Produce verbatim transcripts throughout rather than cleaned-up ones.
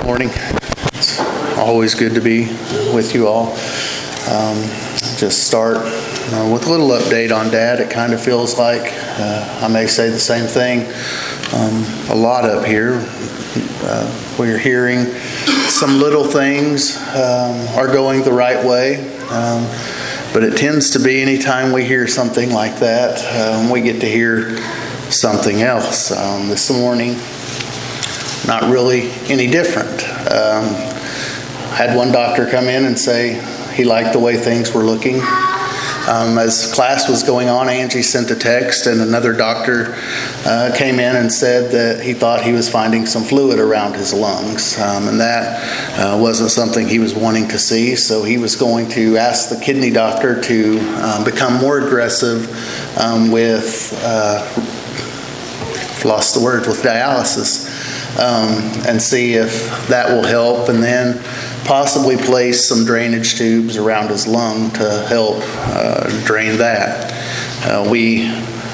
morning. It's always good to be with you all. Um, just start uh, with a little update on Dad. It kind of feels like, uh, I may say the same thing, um, a lot up here. Uh, we're hearing some little things um, are going the right way. Um, but it tends to be anytime we hear something like that, um, we get to hear something else. Um, this morning, not really any different. Um, had one doctor come in and say he liked the way things were looking. Um, as class was going on, Angie sent a text, and another doctor uh, came in and said that he thought he was finding some fluid around his lungs, um, and that uh, wasn't something he was wanting to see. So he was going to ask the kidney doctor to um, become more aggressive um, with, uh, lost the word, with dialysis, um, and see if that will help, and then possibly place some drainage tubes around his lung to help uh, drain that. Uh, we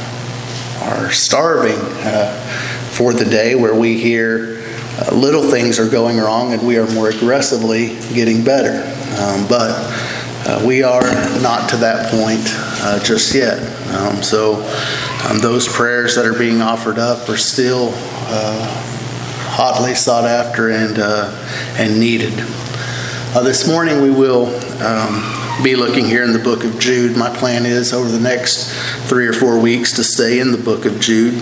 are starving uh, for the day where we hear uh, little things are going wrong and we are more aggressively getting better. Um, but uh, we are not to that point uh, just yet. Um, so um, those prayers that are being offered up are still uh, hotly sought after and, uh, and needed. Uh, this morning we will um, be looking here in the book of Jude. My plan is over the next three or four weeks to stay in the book of Jude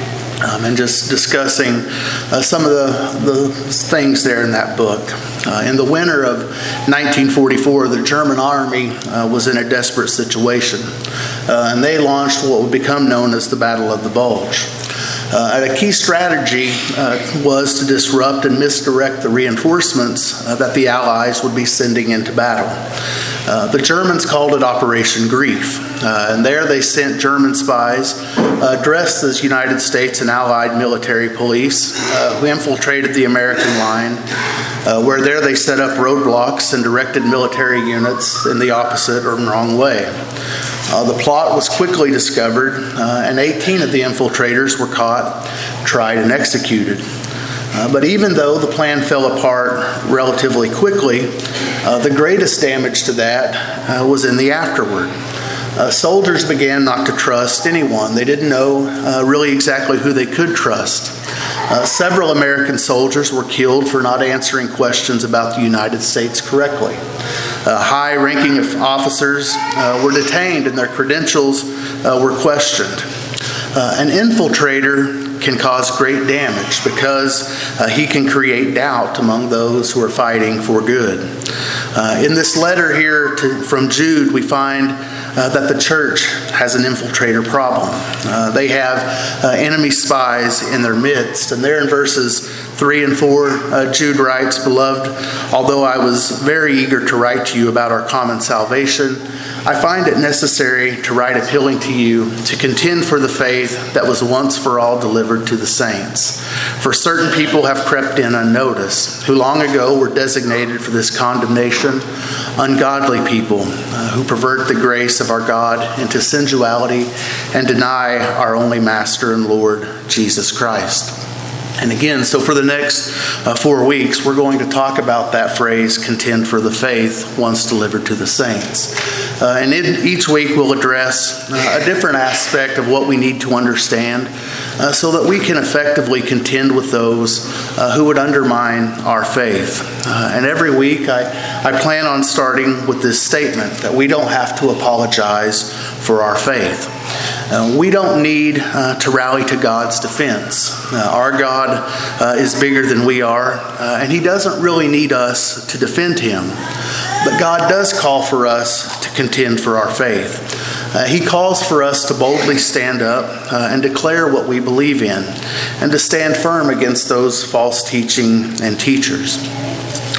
um, and just discussing uh, some of the, the things there in that book. Uh, in the winter of nineteen forty-four, the German army uh, was in a desperate situation, uh, and they launched what would become known as the Battle of the Bulge. Uh, a key strategy uh, was to disrupt and misdirect the reinforcements uh, that the Allies would be sending into battle. Uh, the Germans called it Operation Grief, uh, and there they sent German spies uh, dressed as United States and Allied military police uh, who infiltrated the American line, uh, where there they set up roadblocks and directed military units in the opposite or wrong way. Uh, the plot was quickly discovered, uh, and eighteen of the infiltrators were caught, tried, and executed. Uh, but even though the plan fell apart relatively quickly, uh, the greatest damage to that uh, was in the afterward. Uh, soldiers began not to trust anyone. They didn't know uh, really exactly who they could trust. Uh, several American soldiers were killed for not answering questions about the United States correctly. Uh, high-ranking officers uh, were detained and their credentials uh, were questioned. Uh, an infiltrator can cause great damage because uh, he can create doubt among those who are fighting for good. Uh, in this letter here to, from Jude, we find uh, that the church has an infiltrator problem. Uh, they have uh, enemy spies in their midst, and there in verses three and four, uh, Jude writes, "Beloved, although I was very eager to write to you about our common salvation, I find it necessary to write appealing to you to contend for the faith that was once for all delivered to the saints. For certain people have crept in unnoticed, who long ago were designated for this condemnation, ungodly people uh, who pervert the grace of our God into sensuality and deny our only Master and Lord, Jesus Christ." And again, so for the next uh, four weeks, we're going to talk about that phrase, contend for the faith once delivered to the saints. Uh, and in, each week we'll address uh, a different aspect of what we need to understand uh, so that we can effectively contend with those uh, who would undermine our faith. Uh, and every week I, I plan on starting with this statement that we don't have to apologize for our faith. Uh, we don't need uh, to rally to God's defense. Uh, our God uh, is bigger than we are, uh, and He doesn't really need us to defend Him. But God does call for us to contend for our faith. Uh, he calls for us to boldly stand up uh, and declare what we believe in, and to stand firm against those false teaching and teachers.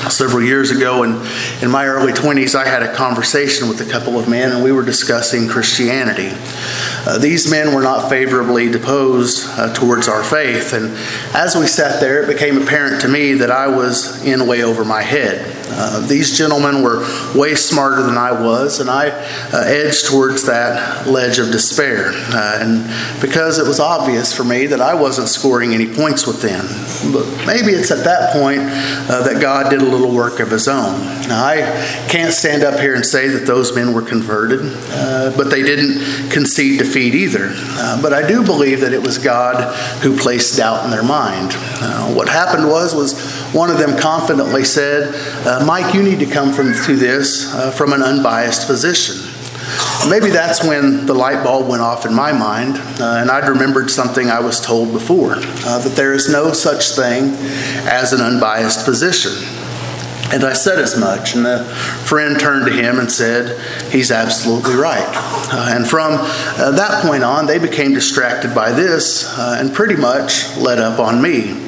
several years ago, and in my early twenties, I had a conversation with a couple of men, and we were discussing Christianity. Uh, these men were not favorably disposed uh, towards our faith, and as we sat there, it became apparent to me that I was in way over my head. Uh, these gentlemen were way smarter than I was, and I uh, edged towards that ledge of despair. Uh, and because it was obvious for me that I wasn't scoring any points with them. But maybe it's at that point uh, that God did a little work of His own. Now, I can't stand up here and say that those men were converted, uh, but they didn't concede defeat either. Uh, but I do believe that it was God who placed doubt in their mind. Uh, what happened was, was one of them confidently said, uh, Mike, you need to come from to this uh, from an unbiased position. Maybe that's when the light bulb went off in my mind, uh, and I'd remembered something I was told before, uh, that there is no such thing as an unbiased position. And I said as much, and the friend turned to him and said, he's absolutely right. Uh, and from uh, that point on, they became distracted by this uh, and pretty much let up on me.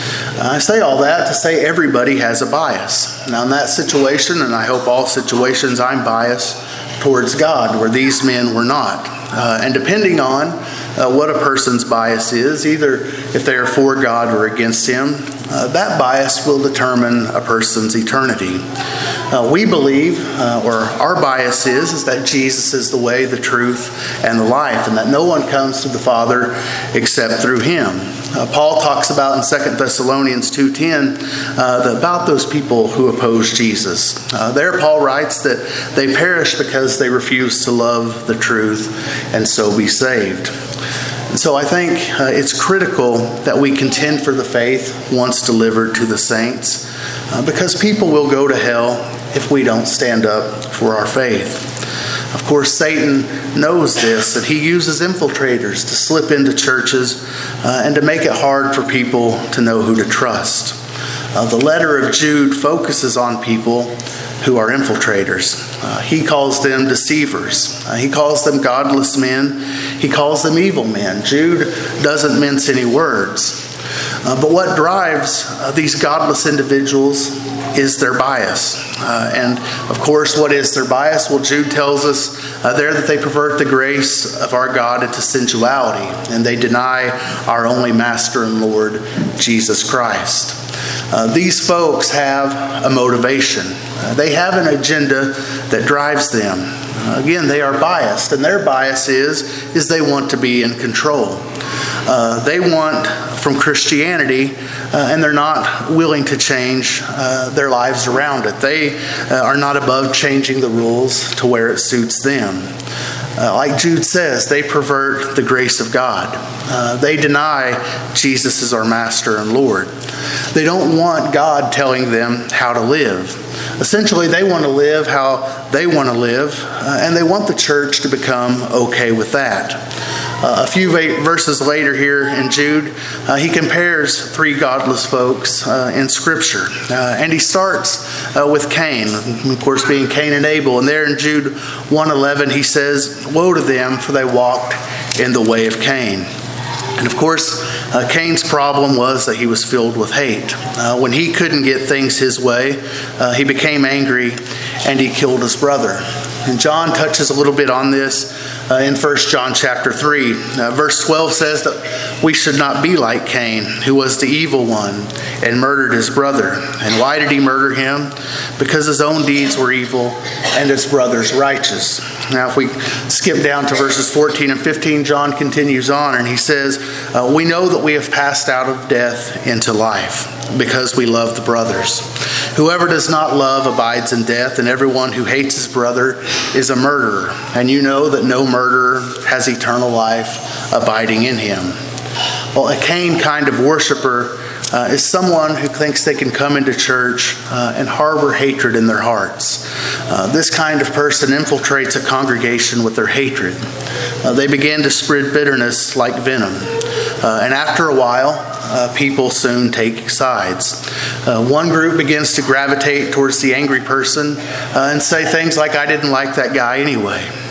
I say all that to say everybody has a bias. Now in that situation, and I hope all situations, I'm biased towards God, where these men were not. Uh, and depending on uh, what a person's bias is, either if they are for God or against Him, uh, that bias will determine a person's eternity. Uh, we believe, uh, or our bias is, is that Jesus is the way, the truth, and the life, and that no one comes to the Father except through Him. Uh, Paul talks about in Second Thessalonians two ten uh, about those people who oppose Jesus. Uh, there Paul writes that they perish because they refuse to love the truth and so be saved. And so I think uh, it's critical that we contend for the faith once delivered to the saints, uh, because people will go to hell if we don't stand up for our faith. Of course, Satan knows this, that he uses infiltrators to slip into churches uh, and to make it hard for people to know who to trust. Uh, the letter of Jude focuses on people who are infiltrators. Uh, he calls them deceivers. Uh, he calls them godless men. He calls them evil men. Jude doesn't mince any words. Uh, but what drives uh, these godless individuals is their bias. Uh, and of course, what is their bias? Well, Jude tells us uh, there that they pervert the grace of our God into sensuality, and they deny our only Master and Lord, Jesus Christ. Uh, these folks have a motivation. Uh, they have an agenda that drives them. Uh, again, they are biased, and their bias is, is they want to be in control. Uh, they want from Christianity, uh, and they're not willing to change uh, their lives around it. They uh, are not above changing the rules to where it suits them. Uh, like Jude says, they pervert the grace of God. Uh, they deny Jesus is our Master and Lord. They don't want God telling them how to live. Essentially, they want to live how they want to live, uh, and they want the church to become okay with that. Uh, a few verses later here in Jude, uh, he compares three godless folks uh, in Scripture. Uh, and he starts uh, with Cain, of course being Cain and Abel. And there in Jude one eleven, he says, "Woe to them, for they walked in the way of Cain." And of course, uh, Cain's problem was that he was filled with hate. Uh, when he couldn't get things his way, uh, he became angry and he killed his brother. And John touches a little bit on this uh, in First John chapter three. Uh, verse twelve says that we should not be like Cain, who was the evil one and murdered his brother. And why did he murder him? Because his own deeds were evil and his brother's righteous. Now, if we skip down to verses fourteen and fifteen, John continues on and he says, uh, we know that we have passed out of death into life because we love the brothers. Whoever does not love abides in death, and everyone who hates his brother is a murderer. And you know that no murderer has eternal life abiding in him. Well, a Cain kind of worshiper uh, is someone who thinks they can come into church uh, and harbor hatred in their hearts. Uh, this kind of person infiltrates a congregation with their hatred. Uh, they begin to spread bitterness like venom. Uh, and after a while, uh, people soon take sides. Uh, one group begins to gravitate towards the angry person uh, and say things like, I didn't like that guy anyway.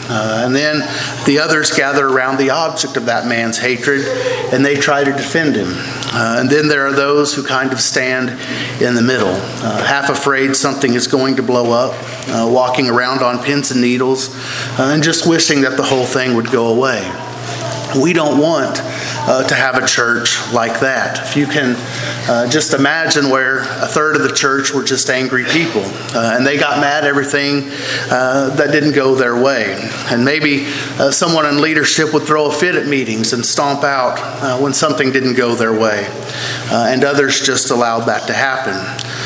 Uh, and then the others gather around the object of that man's hatred, and they try to defend him. Uh, and then there are those who kind of stand in the middle, uh, half afraid something is going to blow up, uh, walking around on pins and needles, uh, and just wishing that the whole thing would go away. We don't want uh, to have a church like that. If you can uh, just imagine where a third of the church were just angry people, uh, and they got mad at everything uh, that didn't go their way. And maybe uh, someone in leadership would throw a fit at meetings and stomp out uh, when something didn't go their way. Uh, and others just allowed that to happen.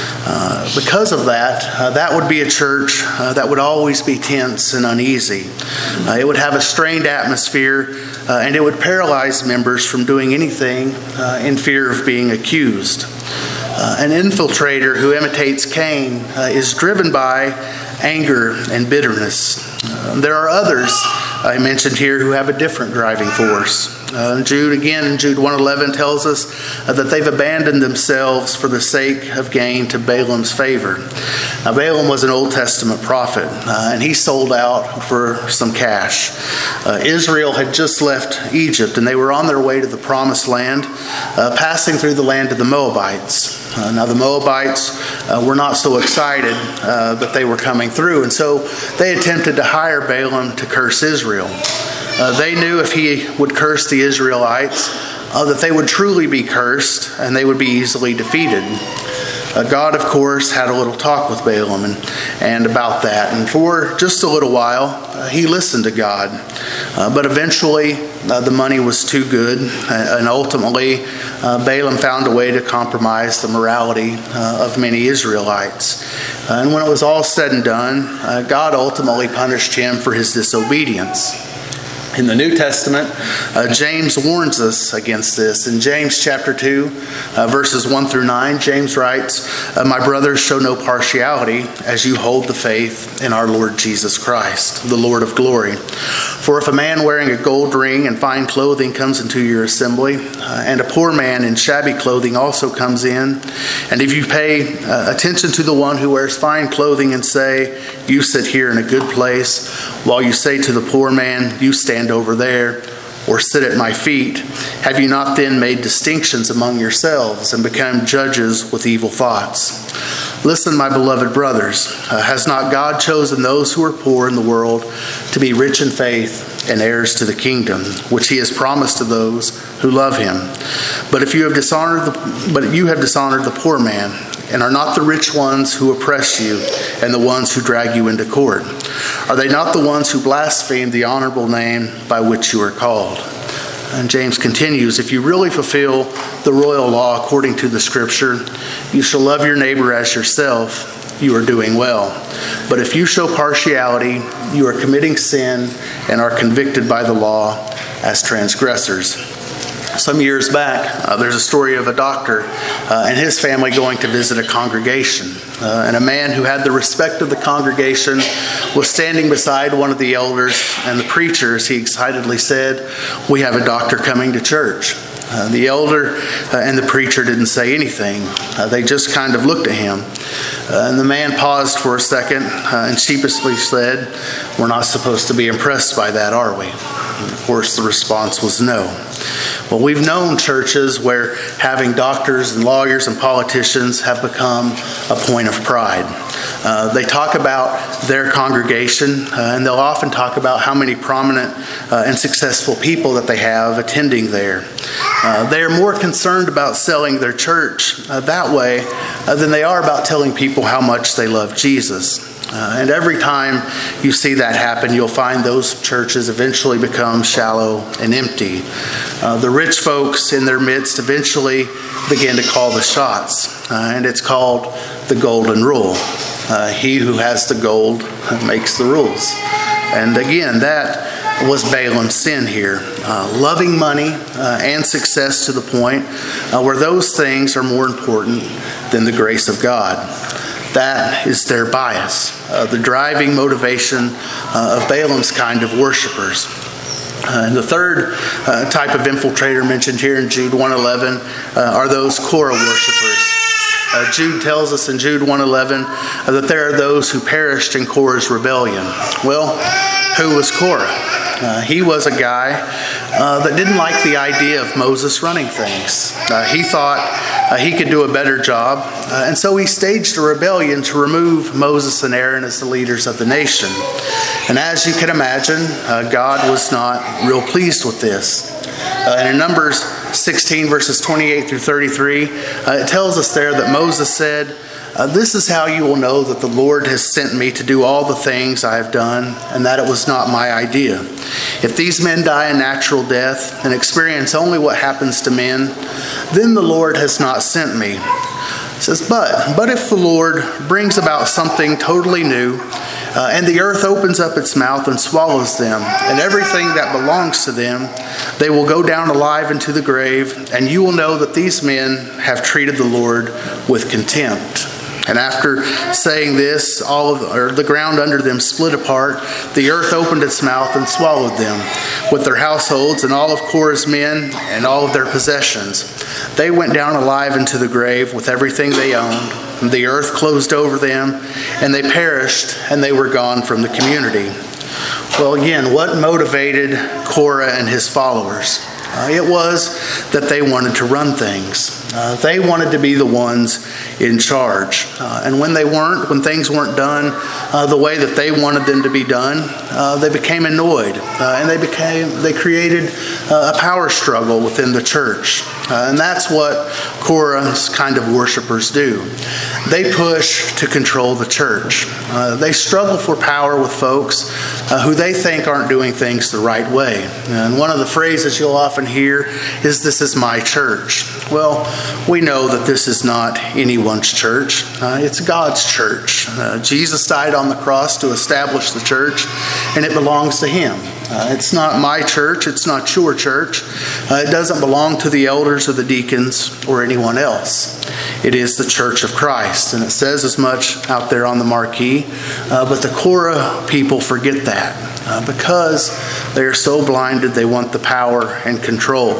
Uh, because of that, uh, that would be a church uh, that would always be tense and uneasy. Uh, it would have a strained atmosphere, uh, and it would paralyze members from doing anything uh, in fear of being accused. Uh, an infiltrator who imitates Cain uh, is driven by anger and bitterness. Uh, there are others I mentioned here who have a different driving force. Uh, Jude, again, in Jude one eleven tells us uh, that they've abandoned themselves for the sake of gain to Balaam's favor. Now, Balaam was an Old Testament prophet, uh, and he sold out for some cash. Uh, Israel had just left Egypt, and they were on their way to the Promised Land, uh, passing through the land of the Moabites. Uh, now, the Moabites uh, were not so excited uh, that they were coming through, and so they attempted to hire Balaam to curse Israel. Uh, they knew if he would curse the Israelites, uh, that they would truly be cursed and they would be easily defeated. Uh, God, of course, had a little talk with Balaam and, and about that. And for just a little while, uh, he listened to God. Uh, but eventually, uh, the money was too good. Uh, and ultimately, uh, Balaam found a way to compromise the morality uh, of many Israelites. Uh, and when it was all said and done, uh, God ultimately punished him for his disobedience. In the New Testament, uh, James warns us against this. In James chapter two, uh, verses one through nine, James writes, uh, "My brothers, show no partiality as you hold the faith in our Lord Jesus Christ, the Lord of glory. For if a man wearing a gold ring and fine clothing comes into your assembly, uh, and a poor man in shabby clothing also comes in, and if you pay uh, attention to the one who wears fine clothing and say, 'You sit here in a good place,' while you say to the poor man, 'You stand over there,' or 'Sit at my feet,' have you not then made distinctions among yourselves and become judges with evil thoughts? Listen, my beloved brothers, uh, has not God chosen those who are poor in the world to be rich in faith and heirs to the kingdom, which he has promised to those who love him? But if you have dishonored the, but you have dishonored the poor man, and are not the rich ones who oppress you and the ones who drag you into court? Are they not the ones who blaspheme the honorable name by which you are called?" And James continues, "If you really fulfill the royal law according to the scripture, 'You shall love your neighbor as yourself,' you are doing well. But if you show partiality, you are committing sin and are convicted by the law as transgressors." Some years back, uh, there's a story of a doctor uh, and his family going to visit a congregation. Uh, and a man who had the respect of the congregation was standing beside one of the elders and the preachers. He excitedly said, "We have a doctor coming to church." Uh, the elder uh, and the preacher didn't say anything. Uh, they just kind of looked at him. Uh, and the man paused for a second uh, and sheepishly said, "We're not supposed to be impressed by that, are we?" And of course, the response was no. Well, we've known churches where having doctors and lawyers and politicians have become a point of pride. Uh, they talk about their congregation, uh, and they'll often talk about how many prominent uh, and successful people that they have attending there. Uh, they are more concerned about selling their church uh, that way uh, than they are about telling people how much they love Jesus. Uh, and every time you see that happen, you'll find those churches eventually become shallow and empty. Uh, the rich folks in their midst eventually begin to call the shots, uh, and it's called the golden rule. Uh, he who has the gold makes the rules. And again, that was Balaam's sin here. Uh, loving money uh, and success to the point uh, where those things are more important than the grace of God. That is their bias, uh, the driving motivation uh, of Balaam's kind of worshipers. Uh, and the third uh, type of infiltrator mentioned here in Jude one eleven uh, are those Korah worshipers. Uh, Jude tells us in Jude one eleven uh, that there are those who perished in Korah's rebellion. Well, who was Korah. Uh, he was a guy uh, that didn't like the idea of Moses running things. Uh, he thought uh, he could do a better job, uh, and so he staged a rebellion to remove Moses and Aaron as the leaders of the nation. And as you can imagine, uh, God was not real pleased with this. Uh, and in Numbers sixteen, verses twenty-eight through thirty-three, uh, it tells us there that Moses said, Uh, this is how you will know that the Lord has sent me to do all the things I have done, and that it was not my idea. If these men die a natural death and experience only what happens to men, then the Lord has not sent me. It says, but, but if the Lord brings about something totally new, uh, and the earth opens up its mouth and swallows them, and everything that belongs to them, they will go down alive into the grave, and you will know that these men have treated the Lord with contempt. And after saying this, all of the, or the ground under them split apart. The earth opened its mouth and swallowed them, with their households and all of Korah's men and all of their possessions. They went down alive into the grave with everything they owned. And the earth closed over them, and they perished, and they were gone from the community. Well, again, what motivated Korah and his followers? Uh, it was that they wanted to run things. Uh, they wanted to be the ones in charge. Uh, and when they weren't, when things weren't done uh, the way that they wanted them to be done, uh, they became annoyed. Uh, and they became, they created uh, a power struggle within the church. Uh, and that's what Korah's kind of worshipers do. They push to control the church. Uh, they struggle for power with folks uh, who they think aren't doing things the right way. And one of the phrases you'll often hear is, "This is my church." Well, we know that this is not anyone's church. Uh, it's God's church. Uh, Jesus died on the cross to establish the church, and it belongs to Him. Uh, it's not my church. It's not your church. Uh, it doesn't belong to the elders or the deacons or anyone else. It is the church of Christ, and it says as much out there on the marquee. Uh, but the Korah people forget that uh, because they are so blinded they want the power and control.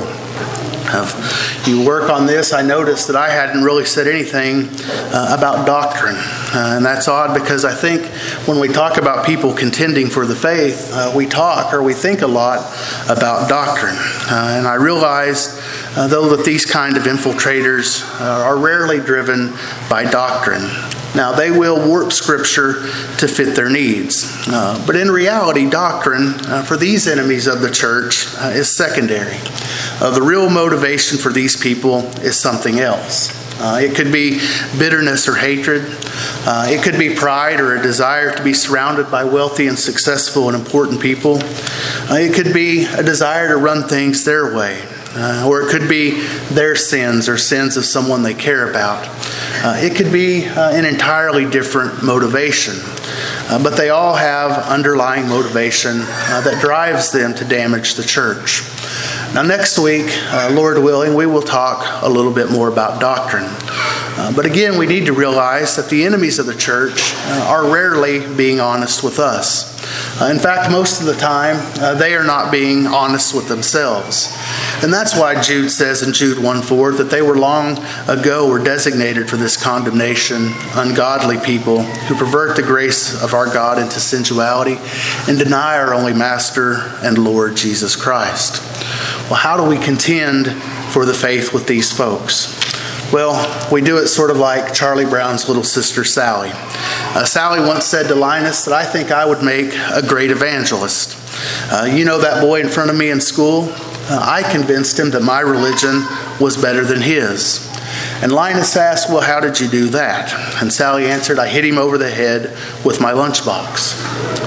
If you work on this, I noticed that I hadn't really said anything uh, about doctrine. Uh, and that's odd because I think when we talk about people contending for the faith, uh, we talk or we think a lot about doctrine. Uh, and I realize, uh, though, that these kind of infiltrators uh, are rarely driven by doctrine. Now, they will warp Scripture to fit their needs. Uh, but in reality, doctrine uh, for these enemies of the church uh, is secondary. Uh, the real motivation for these people is something else. Uh, it could be bitterness or hatred. Uh, it could be pride or a desire to be surrounded by wealthy and successful and important people. Uh, it could be a desire to run things their way. Uh, or it could be their sins or sins of someone they care about. Uh, it could be uh, an entirely different motivation. Uh, but they all have underlying motivation uh, that drives them to damage the church. Now next week, uh, Lord willing, we will talk a little bit more about doctrine. Uh, but again, we need to realize that the enemies of the church uh, are rarely being honest with us. Uh, in fact, most of the time, uh, they are not being honest with themselves. And that's why Jude says in Jude one four that they were long ago were designated for this condemnation, ungodly people who pervert the grace of our God into sensuality and deny our only Master and Lord Jesus Christ. Well, how do we contend for the faith with these folks? Well, we do it sort of like Charlie Brown's little sister, Sally. Uh, Sally once said to Linus that I think I would make a great evangelist. Uh, you know that boy in front of me in school? Uh, I convinced him that my religion was better than his. And Linus asked, well, how did you do that? And Sally answered, I hit him over the head with my lunchbox.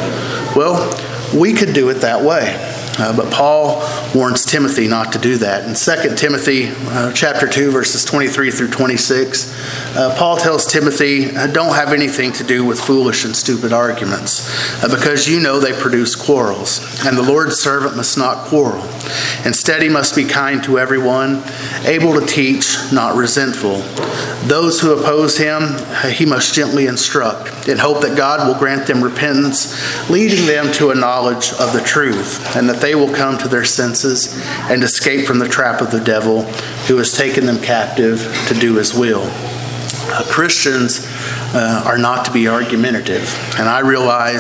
Well, we could do it that way. Uh, but Paul warns Timothy not to do that. In Second Timothy uh, chapter two, verses twenty-three through twenty-six, uh, Paul tells Timothy, uh, don't have anything to do with foolish and stupid arguments, uh, because you know they produce quarrels, and the Lord's servant must not quarrel. Instead, he must be kind to everyone, able to teach, not resentful. Those who oppose him, uh, he must gently instruct, in hope that God will grant them repentance, leading them to a knowledge of the truth, and that they will come to their senses and escape from the trap of the devil who has taken them captive to do his will. Uh, Christians uh, are not to be argumentative, and I realize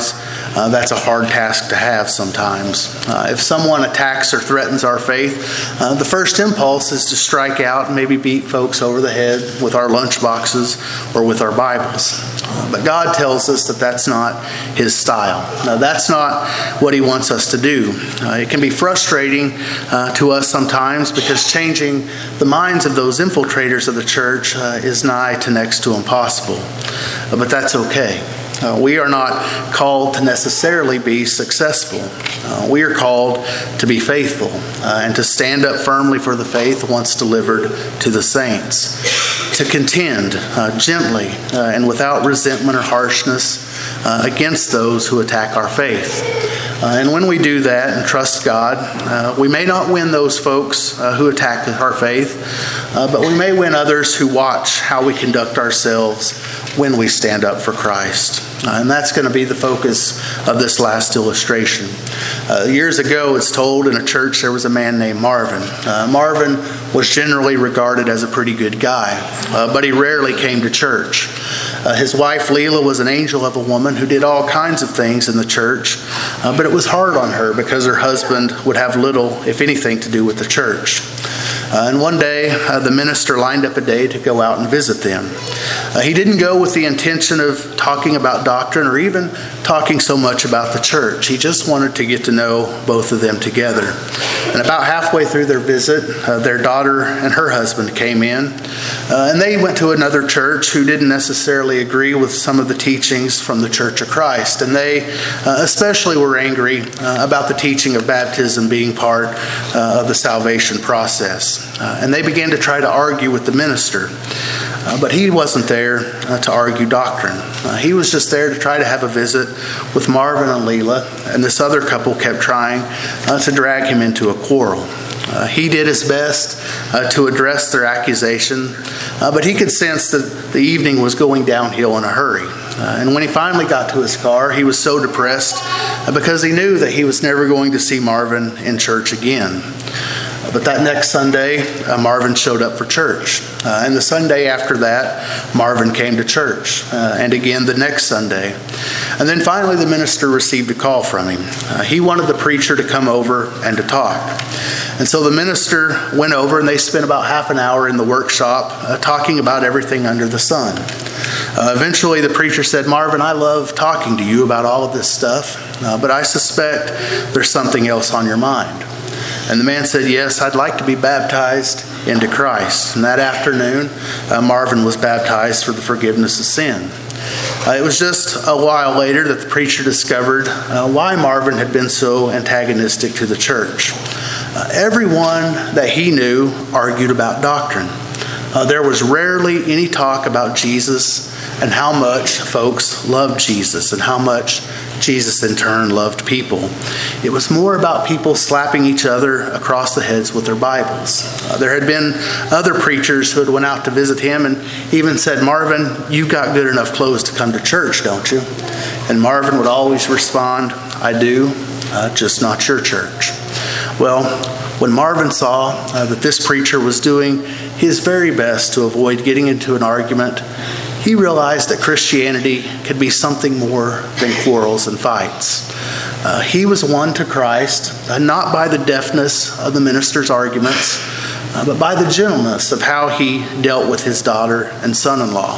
uh, that's a hard task to have sometimes. Uh, if someone attacks or threatens our faith, uh, the first impulse is to strike out and maybe beat folks over the head with our lunch boxes or with our Bibles. Uh, but God tells us that that's not His style. Now, that's not what He wants us to do. Uh, it can be frustrating uh, to us sometimes because changing the minds of those infiltrators of the church uh, is nigh to next to impossible. Uh, but that's okay. Uh, we are not called to necessarily be successful. Uh, we are called to be faithful uh, and to stand up firmly for the faith once delivered to the saints. To contend uh, gently uh, and without resentment or harshness uh, against those who attack our faith. Uh, and when we do that and trust God, uh, we may not win those folks uh, who attack our faith, uh, but we may win others who watch how we conduct ourselves when we stand up for Christ. Uh, and that's going to be the focus of this last illustration. Uh, years ago, it's told in a church there was a man named Marvin. Uh, Marvin was generally regarded as a pretty good guy, uh, but he rarely came to church. Uh, his wife, Leela, was an angel of a woman who did all kinds of things in the church, uh, but it was hard on her because her husband would have little, if anything, to do with the church. Uh, and one day, uh, the minister lined up a day to go out and visit them. Uh, he didn't go with the intention of talking about doctrine or even talking so much about the church. He just wanted to get to know both of them together. And about halfway through their visit, uh, their daughter and her husband came in. Uh, and they went to another church who didn't necessarily agree with some of the teachings from the Church of Christ. And they uh, especially were angry uh, about the teaching of baptism being part uh, of the salvation process. Uh, and they began to try to argue with the minister. Uh, but he wasn't there uh, to argue doctrine. Uh, he was just there to try to have a visit with Marvin and Leela, and this other couple kept trying uh, to drag him into a quarrel. Uh, he did his best uh, to address their accusation, uh, but he could sense that the evening was going downhill in a hurry. Uh, and when he finally got to his car, he was so depressed uh, because he knew that he was never going to see Marvin in church again. But that next Sunday, uh, Marvin showed up for church. Uh, and the Sunday after that, Marvin came to church. Uh, and again the next Sunday. And then finally the minister received a call from him. Uh, he wanted the preacher to come over and to talk. And so the minister went over and they spent about half an hour in the workshop uh, talking about everything under the sun. Uh, eventually the preacher said, "Marvin, I love talking to you about all of this stuff, uh, but I suspect there's something else on your mind." And the man said, "Yes, I'd like to be baptized into Christ." And that afternoon, uh, Marvin was baptized for the forgiveness of sin. Uh, it was just a while later that the preacher discovered uh, why Marvin had been so antagonistic to the church. Uh, everyone that he knew argued about doctrine. Uh, there was rarely any talk about Jesus and how much folks loved Jesus and how much Jesus in turn loved people. It was more about people slapping each other across the heads with their Bibles. Uh, there had been other preachers who had went out to visit him and even said, "Marvin, you've got good enough clothes to come to church, don't you?" And Marvin would always respond, "I do, uh, just not your church." Well, when Marvin saw uh, that this preacher was doing his very best to avoid getting into an argument, he realized that Christianity could be something more than quarrels and fights. Uh, he was won to Christ, uh, not by the deafness of the minister's arguments, uh, but by the gentleness of how he dealt with his daughter and son-in-law.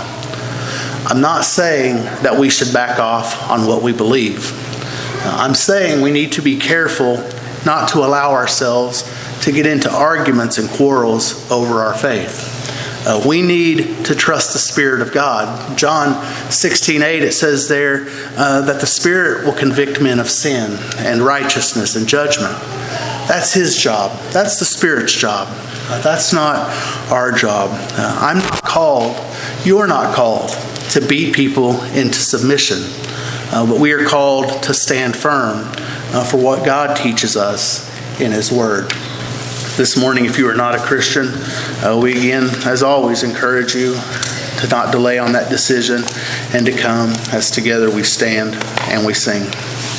I'm not saying that we should back off on what we believe. Uh, I'm saying we need to be careful not to allow ourselves to get into arguments and quarrels over our faith. Uh, we need to trust the Spirit of God. John sixteen eight, it says there uh, that the Spirit will convict men of sin and righteousness and judgment. That's His job. That's the Spirit's job. Uh, that's not our job. Uh, I'm not called, you're not called to beat people into submission. Uh, but we are called to stand firm uh, for what God teaches us in His Word. This morning, if you are not a Christian, uh, we again, as always, encourage you to not delay on that decision and to come as together we stand and we sing.